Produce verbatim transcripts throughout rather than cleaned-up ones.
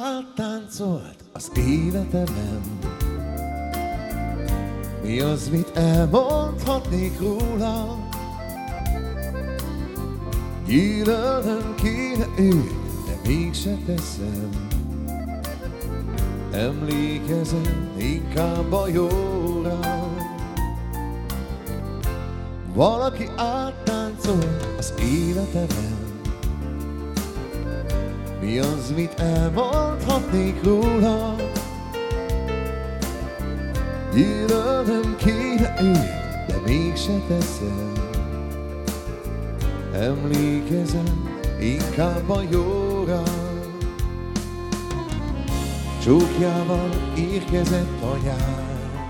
áttáncolt az életemben? Mi az, mit elmondhatnék róla? Gyűlölnöm kéne őt, de mégse teszem. Emlékezem inkább a jóra. Valaki áttáncolt az életemben. Mi az, mit elmondhatnék róla? Gyűlölnöm kéne őt, de mégse teszem. Emlékezem inkább a jóra. Csókjával érkezett a nyár,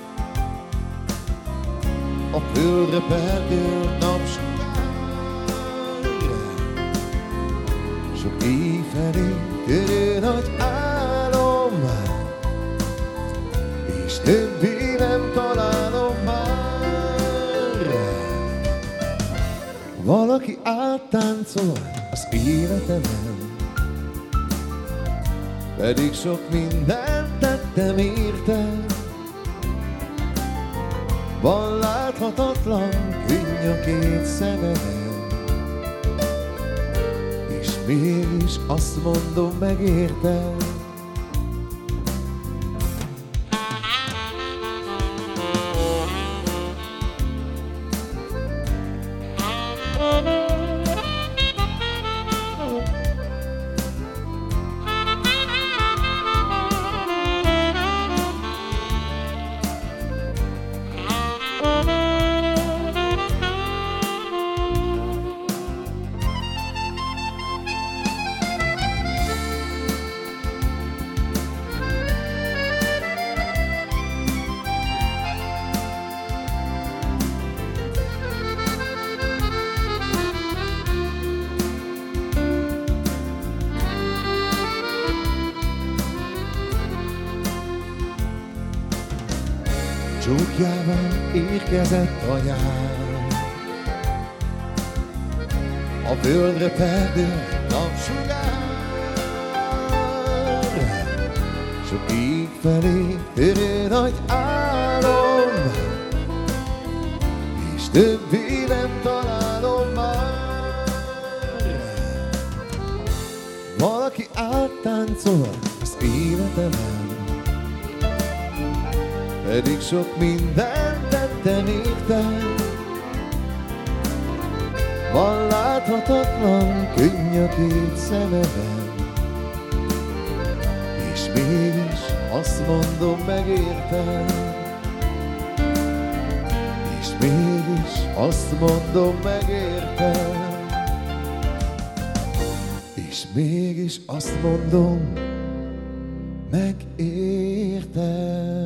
a földre perdült napsugár. Sok év felé törő nagy álom, és többé nem találom már. Valaki áttáncol az életemen, pedig sok mindent tettem érte. Van láthatatlan könny a két szememen, és mégis azt mondom, megérte. Csókjával érkezett a nyár, a földre perdő napsugár. Sok ég felé törő nagy álom, és többé nem találom már. Valaki áttáncol az életemen, pedig sok mindent tettem értem. Van láthatatlan könny a két szemeben, és mégis azt mondom, megértem. És mégis azt mondom, megértem. És mégis azt mondom, megértem.